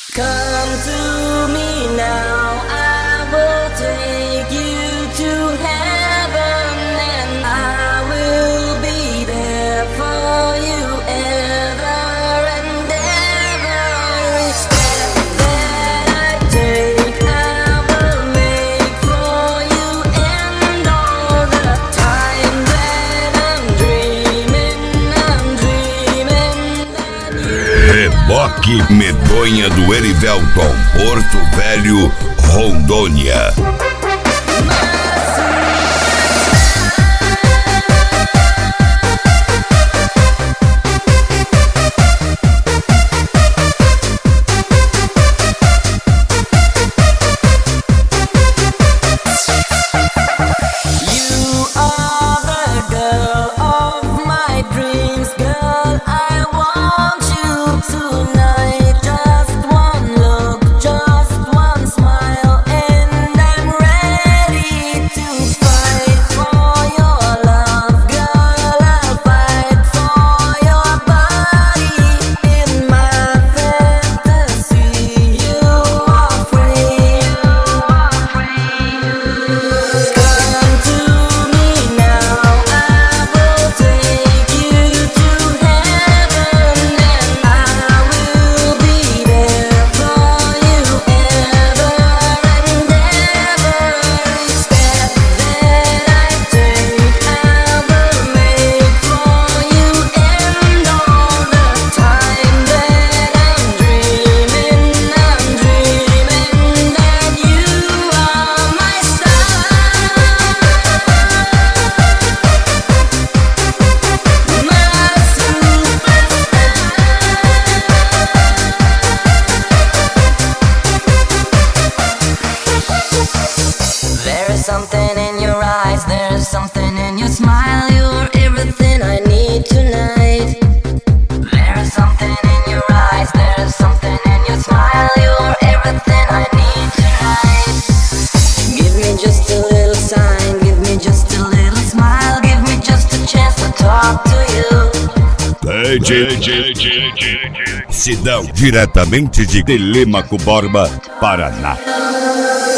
Come to me now, I will take you to heaven, and I will be there for you ever and ever. Every step that I take, I will make for you, and all the time that I'm dreaming that you. Reboque Medonha do Erivelton, Porto Velho, Rondônia. You are the girl of my dreams, girl. I want you tonight. Just one look, just one smile, and I'm ready to fight for your love, girl. I'll fight for your body in my fantasy. You are free. Come to me now, I will take you to heaven, and I will be there for you ever and ever. Every step that I take, I will make for you, and all the time that I'm dreaming that you are my star. There is something in your eyes, there is something in your smile. You're everything I need tonight. There is something in your eyes, there is something in your smile. You're everything I need tonight. Give me just a little sign, give me just a little smile, give me just a chance to talk to you. Sidão, diretamente de Telêmaco Borba, Paraná.